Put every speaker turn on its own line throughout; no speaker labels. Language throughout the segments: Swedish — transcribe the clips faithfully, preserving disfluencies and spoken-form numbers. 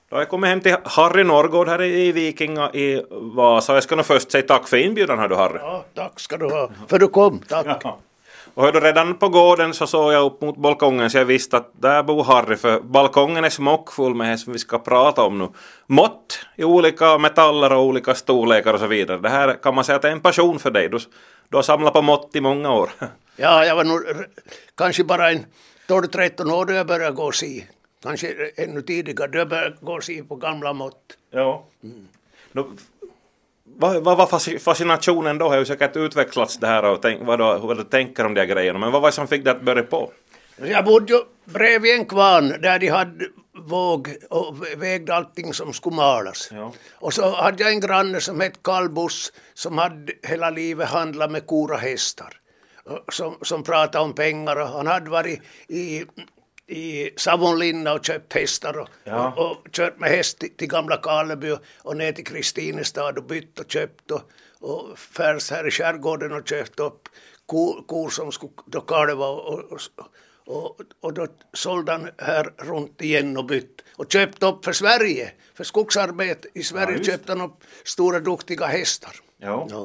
Då har jag kommit hem till Harry Norrgård här i Vikinga i Vasa. Jag ska nog först säga tack för inbjudan här du Harry.
Ja, tack ska du ha. För du kom, tack.
Ja. Och hörde redan på gården så såg jag upp mot balkongen så jag visste att där bor Harry. För balkongen är smockfull med det som vi ska prata om nu. Mått i olika metaller och olika storlekar och så vidare. Det här kan man säga att det är en passion för dig. Du, du har samlat på mått i många år.
Ja, jag var nog kanske bara en tolv tretton år då jag började gå och se. Kanske ännu tidigare då jag började gå och se på gamla mått.
Ja. Mm. Då, vad, vad var fascinationen då? Jag har ju säkert utvecklats det här och tänk, vad, då, vad du tänker om de här grejerna. Men vad var det som fick dig att börja på?
Jag bodde ju bredvid en kvarn där de hade våg och vägde allting som skulle malas.
Ja.
Och så hade jag en granne som hette Karl Buss som hade hela livet handlat med kor och hästar. Som, som pratade om pengar och han hade varit i, i Savonlinna och köpt hästar och,
ja.
och, och kört med häst till, till gamla Karleby och, och ner till Kristinestad och bytt och köpt och, och färs här i skärgården och köpt upp kor, kor som skulle då kalva och, och, och, och då sålde han här runt igen och bytt och köpt upp för Sverige, för skogsarbete i Sverige ja, köpte han upp stora duktiga hästar.
Ja.
Ja.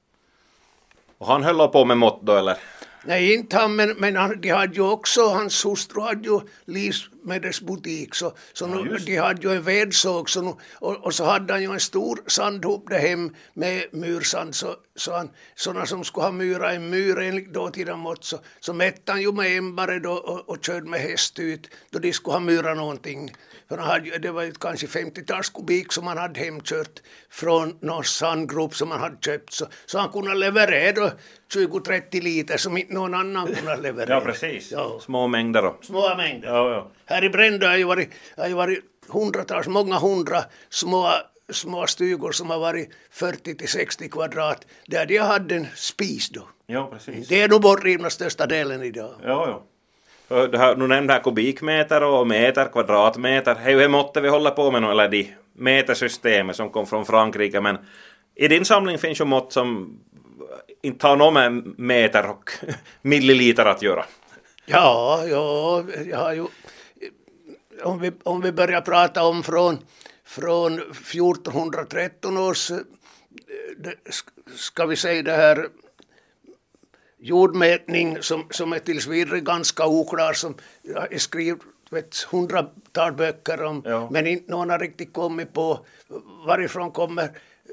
Och han höll på med mått då eller?
Nej, inte han, men, men han, de hade ju också, hans hustru hade ju livsmedelsbutik, så, så ja, nu, de hade ju en vedsåg, så nu, och, och så hade han ju en stor sandhop där hem med myrsand, så, så han, sådana som skulle ha myra en myr enligt dåtida mått, så, så mätte han ju med ämbare då och, och körde med häst ut, då de skulle ha myra någonting. För han hade, det var ju kanske femtio-tals kubik som han hade hemkört från någon sandgrop som han hade köpt, så, så han kunde leverera tjugo till trettio liter som inte någon annan kunde leverera.
Ja, precis. Ja. Små mängder då.
Små mängder.
Ja, ja.
Här i Brändö har ju varit, har ju varit hundratals, många hundra små, små stugor som har varit fyrtio till sextio kvadrat, där de hade en spis då.
Ja, precis.
Det är nog bortrivna största delen idag.
Ja, ja. Det här, nu nämnde här kubikmeter och meter, kvadratmeter. Det är ju det måttet vi håller på med nu, eller de metersystemet som kom från Frankrike. Men i din samling finns ju mått som inte har något med meter och milliliter att göra.
Ja, ja, jag har ju, om vi, om vi börjar prata om från, från fjortonhundratretton års, ska vi säga det här, jordmätning som, som är tills vidare ganska oklar, som jag har skrivit vet, hundratal böcker om, ja. Men inte någon har riktigt kommit på varifrån kommer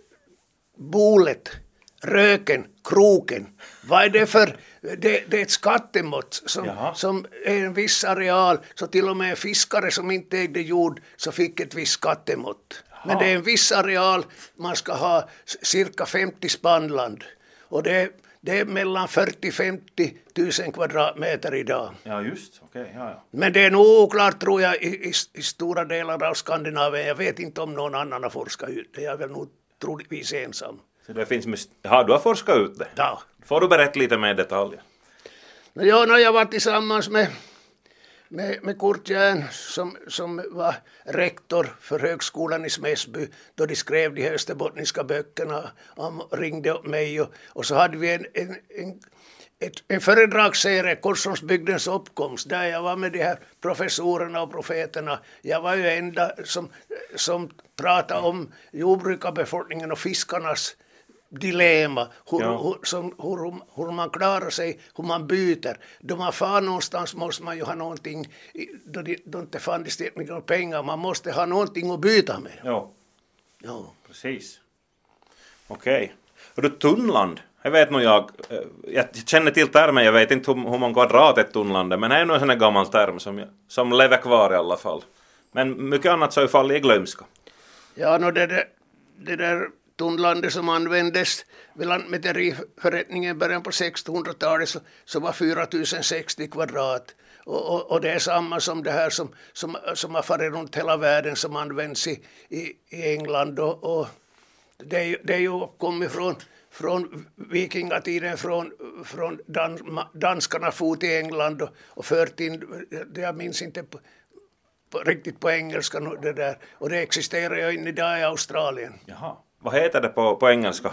bolet, röken, kroken. Vad är det för, det, det är ett skattemått som, som är en viss areal, så till och med en fiskare som inte ägde jord så fick ett visst skattemått. Jaha. Men det är en viss areal, man ska ha cirka femtio spannland och det Det är mellan fyrtio till femtio tusen kvadratmeter idag.
Ja, just. Okay, ja, ja.
Men det är nog oklart, tror jag, i, i, i stora delar av Skandinavien. Jag vet inte om någon annan har forskat ut det. Jag är väl nog troligtvis ensam.
Så det finns... Ja, du har forskat ut det?
Ja.
Får du berätta lite mer detaljer?
Ja, när jag var tillsammans med, med, med Kurt Järn, som, som var rektor för högskolan i Smäsby, då de skrev de österbottniska böckerna, han ringde upp mig och, och så hade vi en, en, en, ett, en föredragsserie, Korsholmsbygdens uppkomst, där jag var med de här professorerna och profeterna. Jag var ju enda som, som pratade om jordbrukarbefolkningen och fiskarnas dilemma, hur, ja. hur, som, hur, hur man klarar sig, hur man byter. Då man far någonstans måste man ju ha någonting, då det då inte fanns det mycket pengar, man måste ha någonting att byta med.
Ja,
ja.
Precis. Okej. Okay. Och du, tunnland, jag vet nog jag, jag känner till termen, jag vet inte hur, hur många kvadrat ett tunnland är, men det är nog en sån här gammal term som, som lever kvar i alla fall. Men mycket annat så är fallet i glömska.
Ja, no, det, det, det där tunnlandet som användes vid lantmäteriförrättningen i början på sextonhundratalet så, så var fyra tusen sextio kvadrat. Och, och, och det är samma som det här som, som, som har farit runt hela världen, som används i, i, i England. Och, och det, är, det är ju kommit från, från vikingatiden, från, från dan, danskarna fot i England och, och fört in, det jag minns inte på, på, riktigt på engelska det där. Och det existerar ju in idag i Australien.
Jaha. Vad heter det på, på engelska?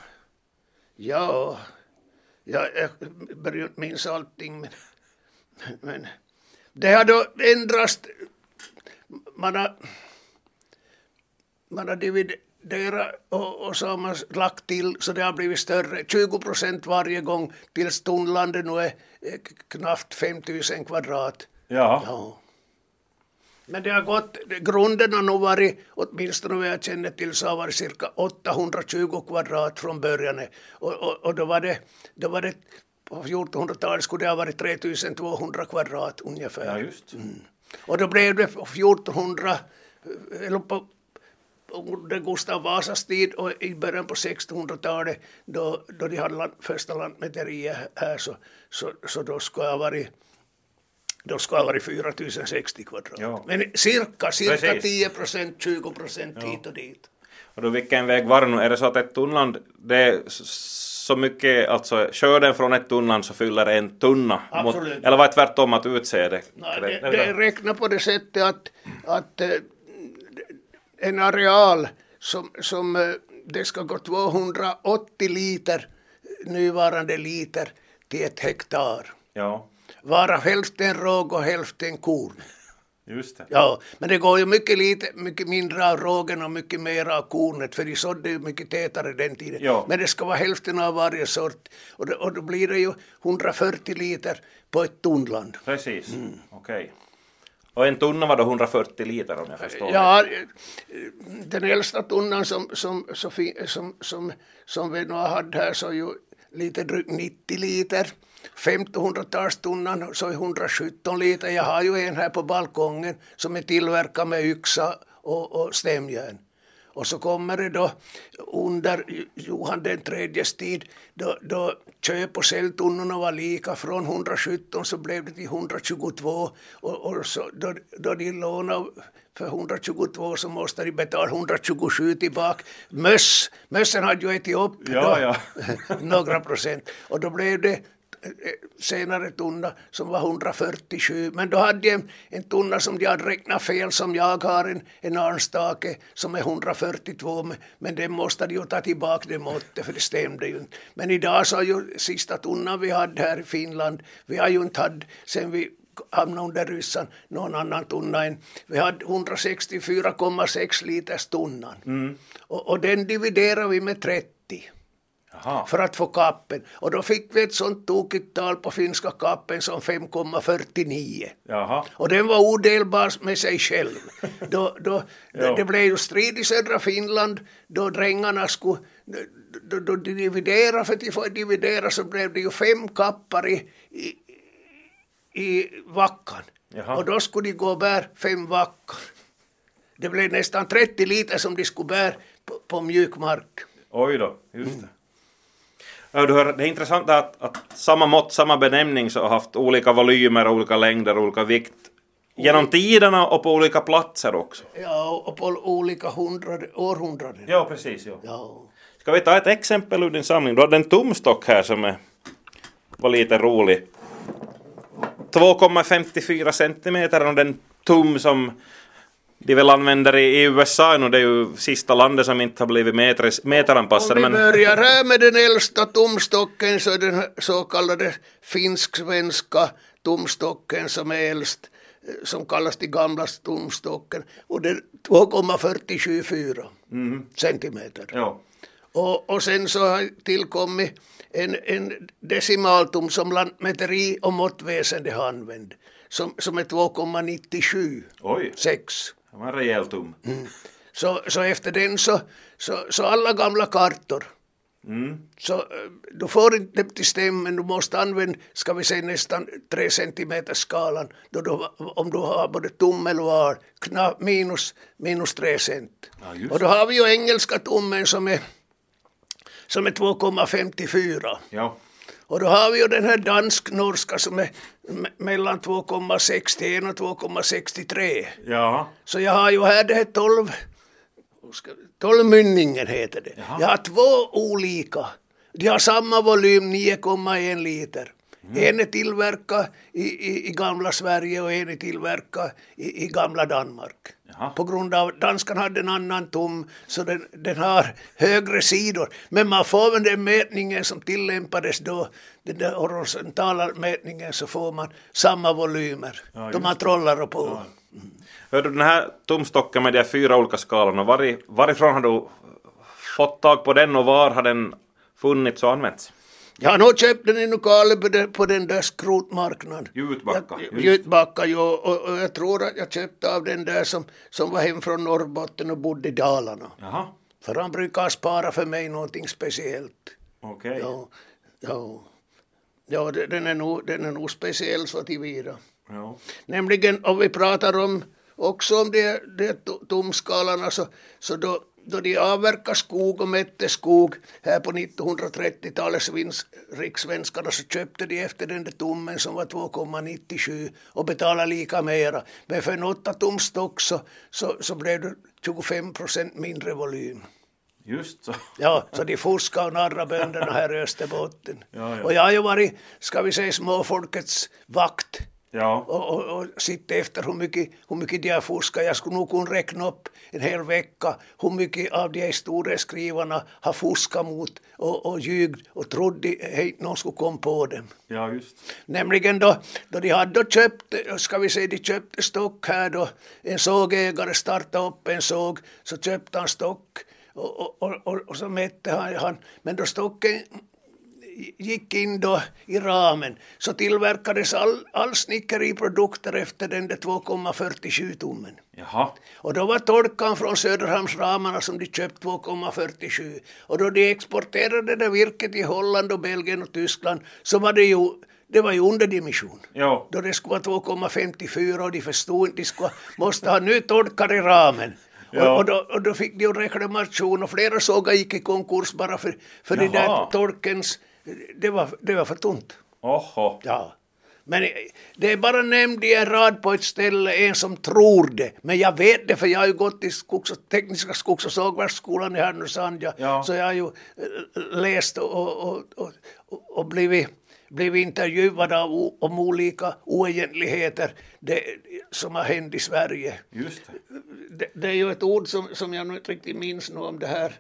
Ja, jag, jag börjar inte minns allting. Men, men det har då ändrats. Man har, man har dividerat och, och så har man lagt till så det har blivit större. tjugo procent varje gång tills tunnlandet nu är knappt fem tusen kvadrat.
Ja.
Ja. Men det har gått, grunden har nog varit, åtminstone vad jag känner till, så har varit cirka åttahundratjugo kvadrat från början. Och, och, och då var det, då var det på fjortonhundratalet skulle det ha varit tre tusen tvåhundra kvadrat ungefär.
Ja, just.
Mm. Och då blev det på fjortonhundra, eller på under Gustav Vasas tid och i början på sextonhundratalet då, då de hade land, första lantmäteriet här så, så, så då skulle det ha varit Då ska det vara fyra tusen sextio kvadrat.
Ja.
Men cirka, cirka
Precis.
tio procent, tjugo procent
Ja.
hit och dit.
Och då vilken väg var det nu? Är det så att ett tunnland, det är så mycket, alltså kör den från ett tunnland så fyller det en tunna. Mot,
Absolut.
eller var det tvärtom att utse det?
Nej, det, det räknar på det sättet att, att eh, en areal som, som eh, det ska gå tvåhundraåttio liter, nuvarande liter, till ett hektar.
Ja,
Vara hälften råg och hälften korn.
just det.
Ja, men det går ju mycket, lite, mycket mindre av rågen och mycket mer av kornet, för de sådde ju mycket tätare den tiden.
Ja.
Men det ska vara hälften av varje sort, och, det, och då blir det ju hundrafyrtio liter på ett tunnland.
Precis, okej. Och en tunna var då hundrafyrtio liter om jag förstår.
Ja, den äldsta tunnan som, som, som, som, som, som vi nu har haft här så är ju lite drygt nittio liter. femtonhundratalstunnan så är hundrasjutton liter. Jag har ju en här på balkongen som är tillverkad med yxa och, och stämjärn. Och så kommer det då under Johan den tredjes tid då, då köp- och säljtunnorna var lika. Från hundrasjutton så blev det till hundratjugotvå och, och så, då, då de lånade för hundratjugotvå så måste de betala hundratjugosju tillbaka. Möss, mössen hade ju ätit upp
Ja,
då,
ja.
några procent. Och då blev det senare tunna som var hundrafyrtiosju. Men då hade jag en, en tunna som de hade räknat fel, som jag har, en, en arnstake som är hundrafyrtiotvå, men, men det måste de ju ta tillbaka det måttet, för det stämde ju inte. Men idag så är ju sista tunnan vi hade här i Finland, vi har ju inte haft sen vi hamnade under ryssen någon annan tunna än, vi hade hundrasextiofyra komma sex liters tunnan. Mm. Och, och den dividerar vi med trettio.
Jaha.
För att få kappen. Och då fick vi ett sånt tokigt tal på finska kappen som fem komma fyrtionio.
Jaha.
Och den var odelbar med sig själv. Då, då,
Ja.
det blev ju strid i södra Finland då drängarna skulle då, då dividera, för att få dividera så blev det ju fem kappar i, i, i vackan.
Jaha.
Och då skulle de gå och bära fem vackar. Det blev nästan trettio liter som de skulle bära på, på mjuk mark.
Oj då, just det. Ja, du hör, det är intressant att, att samma mått, samma benämning så har haft olika volymer, olika längder, olika vikt genom tiderna och på olika platser också.
Ja, och på olika hundrade, århundraden.
Ja, precis. Ja.
Ja.
Ska vi ta ett exempel ur din samling? Du hade en tumstock här som är, var lite rolig. två komma femtiofyra centimeter och den tum som de väl använder i U S A nu, det är ju sista landet som inte har blivit meter, meteranpassade.
Om vi
Men,
börjar här med den äldsta tumstocken så är den så kallade finsk-svenska tumstocken som är äldst, som kallas den gamla tumstocken, och det är två komma fyrtiosju
mm,
centimeter.
ja.
Och, och sen så har tillkommit en, en decimaltum som lantmäteri och måttväsende har använt, som, som är två komma nittiosju
Oj,
sex.
det var en rejäl tum.
Mm. Så, så efter den så, så, så alla gamla kartor,
Mm.
så eh, du får inte till stämmen, du måste använda, ska vi säga nästan tre centimeter skalan, då du, om du har både tummel och ar, knapp, minus, minus tre cent.
Ja, just.
Och då har vi ju engelska tummen som är, som är två komma femtiofyra.
Ja.
Och då har vi ju den här dansk-norska som är me- mellan två komma sextioen och två komma sextiotre.
Ja.
Så jag har ju här det här tolv, tolvmynningen heter det.
Jaha.
Jag har två olika. De har samma volym, nio komma en liter. Mm. En är tillverkad i, i, i gamla Sverige och en är tillverkad i, i gamla Danmark.
Jaha.
På grund av att danskan hade en annan tom, så den, den har högre sidor. Men man får väl den mätningen som tillämpades då, den där horisontala mätningen, så får man samma volymer.
Ja,
de man trollar på.
Ja. Mm. Hör du, den här tumstocken med de fyra olika skalorna, var, varifrån har du fått tag på den och var har den funnits och använts?
Jag har nog köpt den i lokalen på den, på den där skrotmarknaden.
Jutbacka.
Jutbacka, jo, och, och jag tror att jag köpte av den där som, som var hem från Norrbotten och bodde i Dalarna.
Jaha.
För han brukar spara för mig någonting speciellt.
Okej. Okay.
Ja, ja. ja den, är nog, den är nog speciell så tillvida.
Ja.
Nämligen, om vi pratar om också om de, de tomskalarna, så, så då, då de avverkar skog och mätte skog här på nittonhundratrettiotalets rikssvenskarna, så köpte de efter den där tommen som var två komma nittiosju och betalade lika mera. Men för en åtta tomstock så, så, så blev det tjugofem procent mindre volym.
Just så.
Ja, så de fuskar och narrar bönderna här i Österbotten.
Ja, ja.
Och jag har ju varit, ska vi säga, småfolkets vakt.
Ja.
Och, och, och sitta efter hur mycket, hur mycket de har fuskat. Jag skulle nog kunna räkna upp en hel vecka hur mycket av de historieskrivarna har fuskat mot och, och ljugd och trodde att någon skulle komma på dem.
Ja, just.
Nämligen då, då de hade köpt, ska vi säga, de köpte stock här då, en sågägare startade upp en såg, så köpte han stock och, och, och, och, och så mätte han, han, men då stocken gick in då i ramen, så tillverkades all, all snickeriprodukter efter den där två komma fyrtiosju tummen.
Jaha.
Och då var torkan från Söderhamnsramarna som de köpt två komma fyrtiosju. Och då de exporterade det virket i Holland och Belgien och Tyskland, så var det ju det var ju underdimension.
Ja.
Då det skulle vara två komma femtiofyra och de förstod inte, de skulle, måste ha nu torkar i ramen.
Ja.
Och, och, då, och då fick de ju reklamation och flera sågar gick i konkurs bara för, för det där torkens, det var, det var för tunt.
Oho.
Ja. Men det är bara nämnd i en rad på ett ställe, en som tror det. Men jag vet det, för jag har ju gått i skogs- tekniska skogs- och sågverksskolan i Härnösand.
Ja.
Så jag har ju läst och, och, och, och, och blivit, blivit intervjuad av, om olika oegentligheter det, som har hänt i Sverige.
Just det.
Det, det är ju ett ord som, som jag nu inte riktigt minns nu om det här,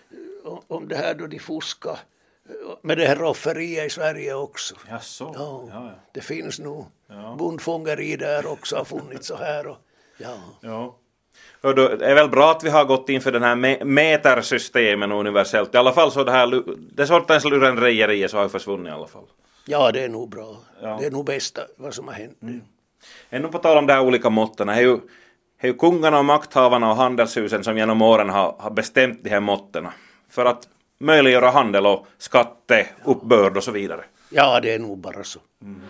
om det här då de fuskar. Med det här rofferiet i Sverige också.
Jaså?
Ja,
Ja, ja.
det finns nog
Ja.
bondfångeri där också har funnits så här. Och, ja.
Ja. Och då, det är väl bra att vi har gått in för den här me- metersystemen universellt. I alla fall så det här, det sortens lurendrejeriet så har ju försvunnit i alla fall.
ja, det är nog bra.
Ja.
Det är nog bästa vad som har hänt.
Mm. Ännu på tal om de här olika måtten, det är ju, det är ju kungarna och makthavarna och handelshusen som genom åren har, har bestämt de här måtten för att möjliggöra handel och skatte, uppbörd och så vidare.
Ja, det är nog bara så.
Mm.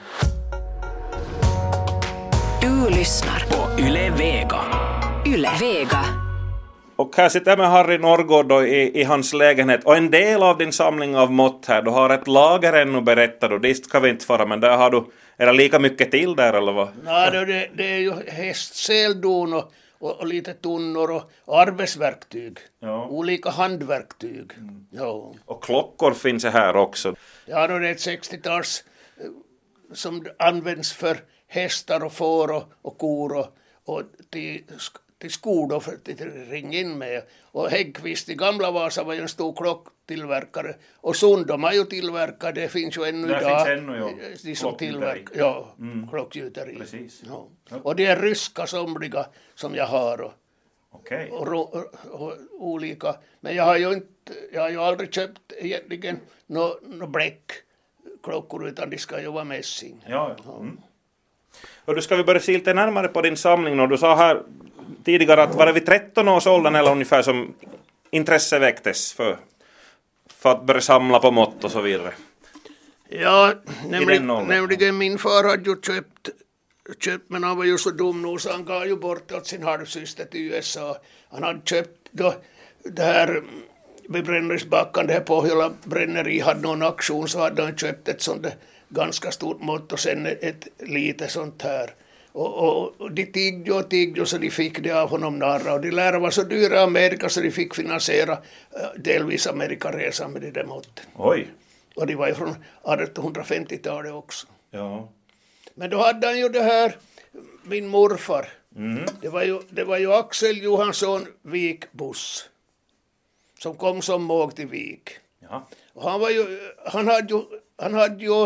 Du lyssnar på Yle Vega. Yle Vega.
Och här sitter jag med Harry Norrgård då i, i hans lägenhet. Och en del av din samling av mått här, du har ett lager ännu berättat och dit ska vi inte fara, men där har du, är det lika mycket till där eller vad?
Ja, det, det är ju hästseldon och, och, och lite tunnor och, och arbetsverktyg.
Ja.
Olika handverktyg.
Mm.
Ja.
Och klockor finns det här också.
Ja, då är det ett sextiotals eh, som används för hästar och får och, och kor och, och till, till skor då för att ringa in med. Och Häggkvist i gamla Vasa var ju en stor klocktillverkare. Och Sund, de har ju tillverkat, det finns ju ännu
Där
idag.
finns ännu, ja.
De som
Klockgjuteri.
tillverkar, ja,
Mm.
klockgjuteri.
Precis.
Ja.
Ja.
Och det är ryska somliga som jag har och,
Okej.
och, och, och, och olika. Men jag har ju inte, jag har ju aldrig köpt egentligen några no bläck klockor, utan de ska ju vara mässing.
Ja, ja. Mm. Och då ska vi börja se lite närmare på din samling. Och du sa här tidigare att var det vid tretton års åldern eller ungefär som intresse väcktes för, för att börja samla på mått och så vidare.
Ja, nämligen,
åldern.
nämligen min far hade ju köpt, köpt, men han var ju så dum nu så han gav ju bort åt sin halvsyster till U S A. Han hade köpt då det här vid Brännäsbackan, det här Pohjola bränneri hade någon aktion, så hade han köpt ett sånt där ganska stort mått och sen ett, ett lite sånt här. Och, och, och de tiggde och tiggde så de fick det av honom narra. Och de lärare var så dyra i Amerika så de fick finansiera uh, delvis Amerikaresan med det där måtten.
Oj.
Och de var ju från artonhundrafemtiotalet också.
Ja.
Men då hade han ju det här, min morfar,
Mm.
Det var ju, det var ju Axel Johansson Vikbuss som kom som måg till Vik.
Ja.
Och han var ju, han hade ju, han hade ju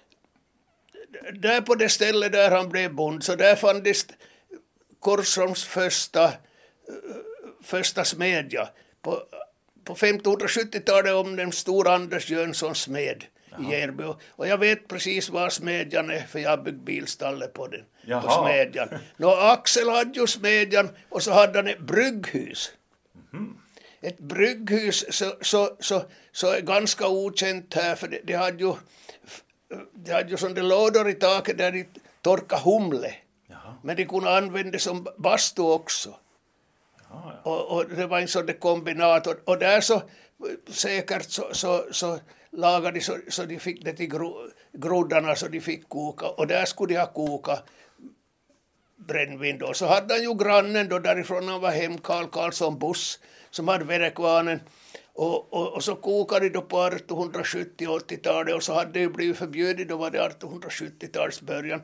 där på det stället där han blev bond, så där fanns Korsholms första första smedja på, på femtonhundrasjuttiotalet om den stora Anders Jönssons smed i Järby. Och jag vet precis var smedjan är, för jag har byggt bilstallet på den.
Jaha.
På smedjan. Nå, Axel hade ju smedjan och så hade han ett brygghus.
Mm.
Ett brygghus så, så, så, så är ganska okänt här, för det, det hade ju det hade ju sådana lådor i taket där de torkade humle.
Jaha.
Men de kunde använda som bastu också.
Ja, ja.
Och, och det var en sån där kombinat. Och, och där så säkert så, så, så lagade de så, så de fick det till gro, groddarna så de fick koka. Och där skulle de ha koka brännvin då. Så hade han ju grannen då därifrån han var hem, Karl Karlsson Buss, som hade Verekvanen. Och, och, och så kokade de då på artonhundrasjuttio-åttiotalet och så hade det ju blivit förbjudet, då var det artonhundrasjuttiotalets början,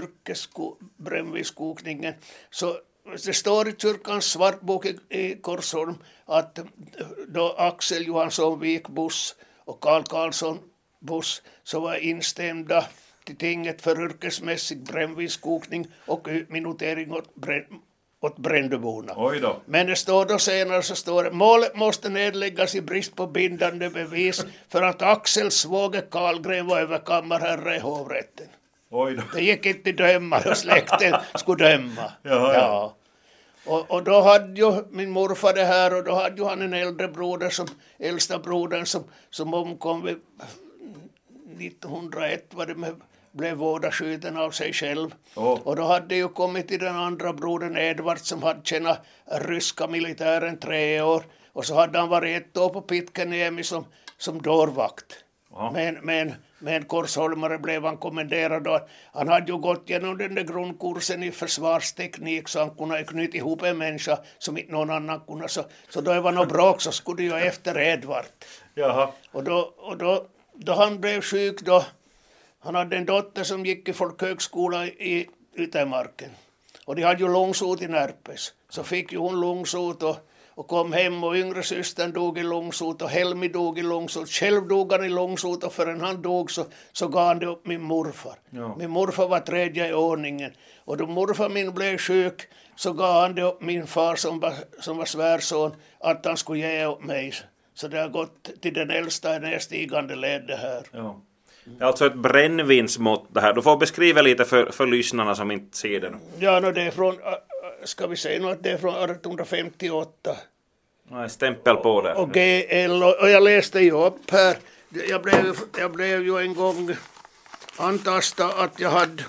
yrkesbrännvinskokningen. Så det står i kyrkans svartbok i, i Korsholm att då Axel Johansson Vikbuss och Karl Karlsson Buss så var instämda till tinget för yrkesmässig brännvinskokning och utminutering åt, bränn, åt Brändeborna.
Oj då.
Men det står då senare så står det, målet måste nedläggas i brist på bindande bevis för att Axels svåger Karlgren var överkammarherre i hovrätten.
Oj då.
Det gick inte döma och släkten skulle döma.
Jaha, ja.
Ja. Och, och då hade ju min morfar det här och då hade ju han en äldre broder som äldsta brodern som, som omkom vid nittonhundraett var det med, blev vårdaskjuten av sig själv.
Oh.
Och då hade ju kommit till den andra brodern Edvard som hade tjänat ryska militären tre år. Och så hade han varit ett år på Pitkäniemi som, som dörrvakt.
Ja.
Men, men, men korsholmare blev han kommenderad då. Han hade ju gått genom den där grundkursen i försvarsteknik så han kunde knyta ihop en människa som inte någon annan kunde. Så, så då det var något bråk så skulle ju efter Edvard.
Jaha.
Och, då, och då, då han blev sjuk då, han hade en dotter som gick i folkhögskola i Yttermarken. Och de hade ju långsot i Närpes. Så fick ju hon långsot och Och kom hem och yngre systern dog i långsot och Helmi dog i långsot. Själv dog han i långsot och förrän han dog så, så gav han det upp min morfar.
Ja.
Min morfar var tredje i ordningen. Och då morfar min blev sjuk så gav han det upp min far som var, som var svärson att han skulle ge upp mig. Så det har gått till den äldsta i nedstigande led det här.
Ja. Det är alltså ett brännvinsmått det här. Du får beskriva lite för, för lyssnarna som inte ser det nu.
Ja, no, det är från... Ska vi säga nu att det är från artonhundrafemtioåtta.
Nej, stämpel på det.
Och G L och, och jag läste ju upp här. Jag blev, jag blev ju en gång antastad att jag hade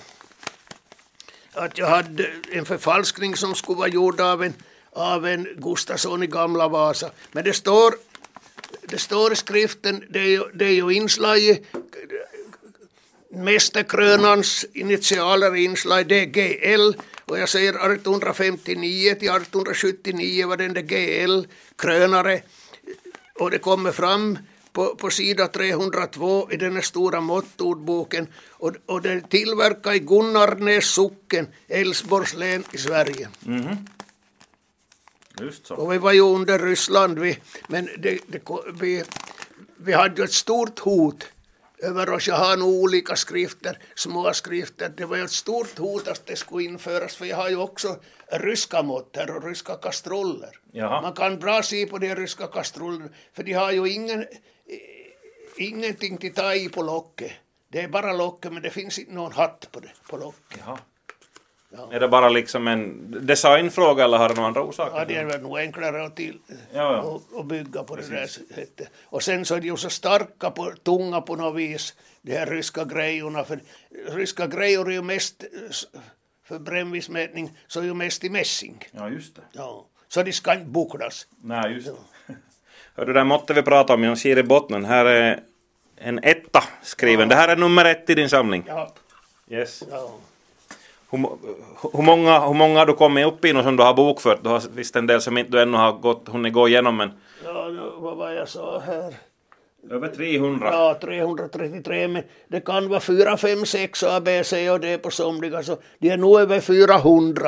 att jag hade en förfalskning som skulle vara gjord av en, av en Gustafsson i Gamla Vasa. Men det står det står i skriften, det är ju, det är ju inslag i Mästerkrönans initialer inslag, det är G L. Och jag säger artonhundrafemtionio till artonhundrasjuttionio var den där G L-krönare. Och det kommer fram på, på sida trehundratvå i den här stora måttordboken. Och, och det tillverkar i Gunnarnäs socken, Älvsborgs län i Sverige.
Mm-hmm. Just så.
Och vi var ju under Ryssland, vi, men det, det, vi, vi hade ju ett stort hot över oss. Jag har nog olika skrifter, små skrifter. Det var ju ett stort hot att det skulle införas, för jag har ju också ryska måtter och ryska kastruller.
Jaha.
Man kan bra se på de ryska kastrullerna, för de har ju ingen, ingenting till ta i på locket. Det är bara locket, men det finns inte någon hatt på det, på locket.
Jaha.
Ja.
Är det bara liksom en designfråga eller har det några andra orsaker?
Ja, det är väl nog enklare att, till,
Ja, ja.
och, och bygga på Precis. Det där sättet. Och sen så är de ju så starka, på, tunga på något vis, de här ryska grejorna. För ryska grejor är ju mest, för brännvinsmätning, så är ju mest i mässing.
Ja, just det.
Ja. Så de ska inte bucklas.
Nej, just det. Ja. Hör du, där måtte vi prata om, jag ser i botten. Här är en etta skriven. Ja. Det här är nummer ett i din samling.
Ja.
Yes.
Ja.
Hur, hur, många, hur många har du kommit upp i som du har bokfört? Du har visst en del som inte du ännu har gått, hunnit gå igenom, men...
Ja, nu, vad var jag sa här?
Över trehundra.
Ja, trehundratrettiotre, men det kan vara fyra, fem, sex A, B, C och D på somliga, så det är nog över fyrahundra.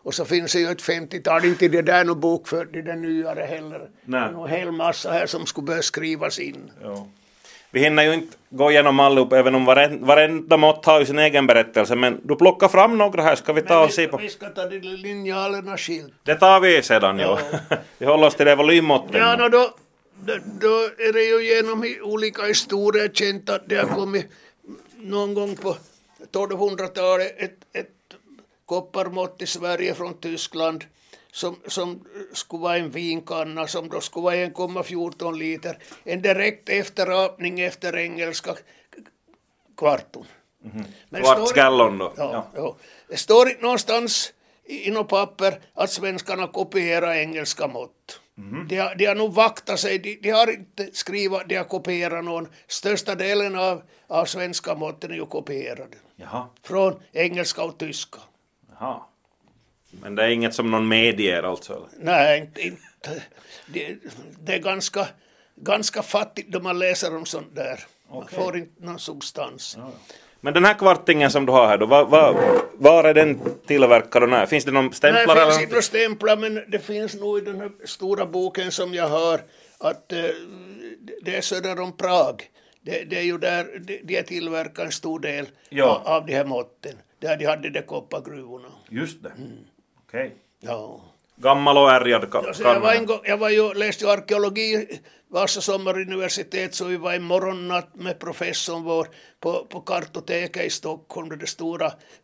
Och så finns det ju ett femtiotal, inte det där något bokfört i det nyare heller.
Nej.
En hel massa här som skulle börja skrivas in.
Ja. Vi hinner ju inte gå igenom allihop, även om varenda, varenda mått har ju sin egen berättelse, men du plockar fram några här, ska vi ta och se på.
Vi ska ta de linjalerna skilt.
Det tar vi sedan, ja. Vi håller oss till det volymmåtten.
Ja, no, då, då, då är det ju genom olika historier känt att det har kommit någon gång på tolvhundratalet ett, ett kopparmått i Sverige från Tyskland som, som skulle vara en vinkanna som då skulle vara en komma fjorton liter. En direkt efterapning efter engelska kvarton.
Mm-hmm. Kvartsgallon då.
Ja,
ja.
ja. Det står inte någonstans i, i något papper att svenskarna kopierar engelska mått. Mm-hmm. De, har, de har nog vaktat sig, de, de har inte skrivit, de har kopierat någon. Största delen av, av svenska måtten är ju kopierade.
Jaha.
Från engelska och tyska.
Jaha. Men det är inget som någon medger alltså? Eller?
Nej, inte. inte. Det, det är ganska, ganska fattigt då man läser om sånt där. Man
Okay.
får inte någon substans.
Ja, ja. Men den här kvartingen som du har här då, var, var, var är den tillverkad och när? Finns det någon stämplar?
Nej, det finns
eller?
inte någon stämplar, men det finns nog i den här stora boken som jag har att eh, det är söder om Prag. Det, det är ju där de, de tillverkar en stor del
Ja.
av, av de här måtten. Där de hade de koppargruvorna.
Just det. Mm. Okej. Okay.
Ja.
Gammal och ärgad ka-
Alltså, jag var en gång, jag var ju, läste ju arkeologi Vasa sommaruniversitet, så vi var en morgonnatt med professorn vår på, på kartoteket i Stockholm, det stora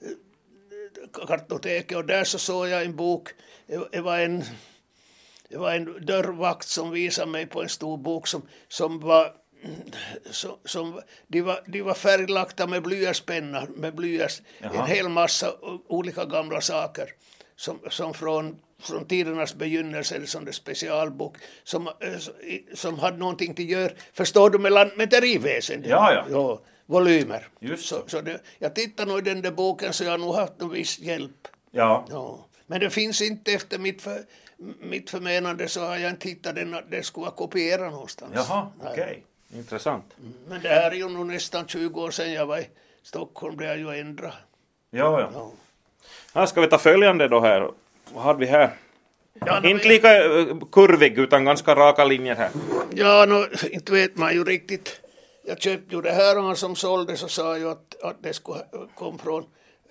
eh, kartoteket, och där så såg jag en bok. Det var en, det var en dörrvakt som visade mig på en stor bok som, som var som, som de var, de var färglagda med blyertspenna, med blyerts, en hel massa olika gamla saker som, som från från tidernas begynnelse, som det specialbok som, som hade någonting att göra, förstår du, med lantmäteriväsendet.
Ja, ja.
Ja, volymer.
Just
så. Så det, jag tittar nog i den där boken, så jag har nog haft en viss hjälp.
Ja.
Ja. Men det finns inte, efter mitt, för, mitt förmenande så har jag inte hittat den att det skulle vara kopierat någonstans.
Jaha, okej. Okay. Intressant.
Men det här är ju nog nästan tjugo år sedan jag var i Stockholm, det har ju ändrat.
Ja, ja.
Ja.
Här ska vi ta följande då här. Vad hade vi här?
Ja, no,
inte lika uh, kurvig utan ganska raka linjer här.
Ja, no, inte vet man ju riktigt. Jag köpte ju det här, och han som sålde så sa ju att, att det skulle komma från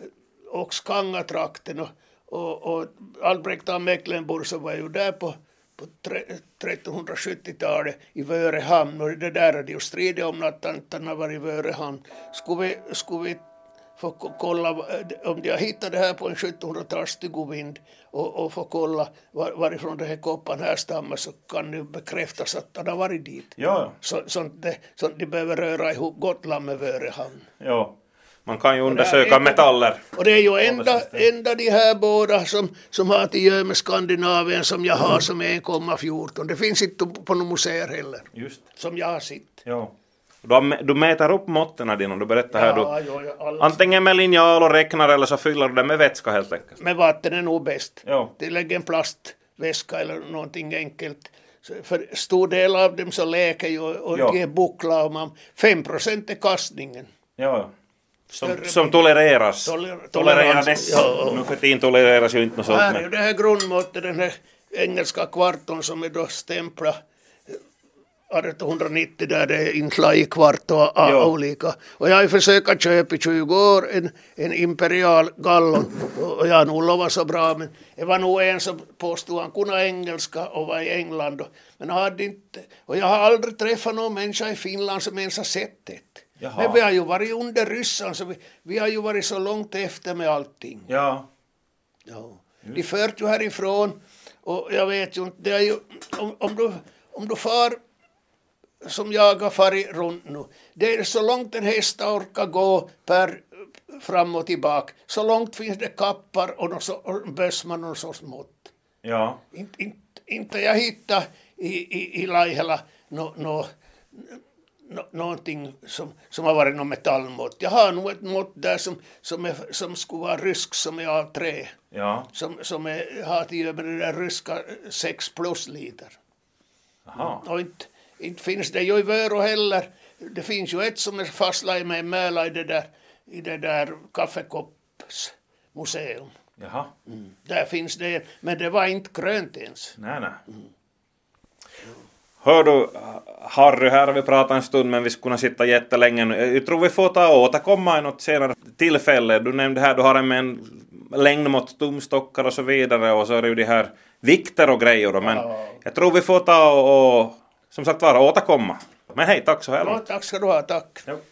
Oxkanga-trakten, och, och, och Albrecht av Mecklenburg så var ju där på, på trettonhundrasjuttiotalet i Vörehamn, och det där är det ju stridigt om att tantarna var i Vörehamn. Skulle vi, skulle vi få kolla om de har hittat det här på en sjuttonhundratals stygovind och, och få kolla var, varifrån det här koppan här stammar, så kan det bekräftas att det har varit dit.
Ja.
Så, sånt, det, sånt de behöver röra ihop Gotland med Vörehamn.
Ja. Man kan ju undersöka metaller.
Och det är ju enda, enda de här båda som, som har till göra med Skandinavien som jag har, som är en komma fjorton. Det finns inte på några museer heller.
Just.
Som jag har sett.
Ja. Du, du mäter upp måtten dina, du berättar här.
Ja,
du,
ja, ja,
antingen med linjal och räknare, eller så fyller du det med vätska helt enkelt.
Med vatten är nog bäst.
Ja.
Det lägger en plastväska eller någonting enkelt. Så för stor del av dem så läker ju och
Ja.
ger buckla, och man, fem procent är kastningen.
Ja. Som,
Större-
som tolereras.
Toler-
Tolererades.
Ja.
Nu för tiden tolereras ju inte något sånt.
Här är ju
Men.
det här grundmåttet, den här engelska kvarton som är då stämpla artonhundranittio, där det är inslag i kvart och
Ja.
olika. Och jag har ju försökt köpa i tjugo år en, en imperial gallon, och jag har nog lovat så bra, men det var nog en som påstod han kunde engelska och var i England, och, men han hade inte, och jag har aldrig träffat någon människa i Finland som ens har sett det.
Jaha.
Men vi har ju varit under ryssarna, så vi, vi har ju varit så långt efter med allting.
Ja.
Ja. De fört ju härifrån, och jag vet ju inte, det är ju, om, om, du, om du far som jag har farit runt nu, det är så långt en häst orkar gå per fram och tillbaka, så långt finns det kappar och, något så, och bössman och så smått.
Ja.
Inte, inte, inte jag hittar i, i, i Laihela no, no, no, någonting som, som har varit något metallmått. Jag har nog ett mått där som, som, är, som skulle vara rysk, som är av trä.
Ja.
Som, som är, har till göra med det där ryska sex plus liter.
Aha.
Och inte, inte finns det ju i Vörå heller. Det finns ju ett som är fastlaget med en mäla i det där, i det där kaffekoppsmuseum.
Jaha.
Mm. Där finns det, men det var inte grönt ens.
Nej, nej. Mm. Hör du, Harry, här har vi pratat en stund, men vi skulle kunna sitta jättelänge nu. Jag tror vi får ta och återkomma i något senare tillfälle. Du nämnde här, du har med en längdmått, tumstockar och så vidare, och så är det ju de här vikter och grejer. Men ja. Jag tror vi får ta och, och som sagt vara återkomma. Men hej, tack så här långt.
Ja, tack ska du ha, tack.
Jo.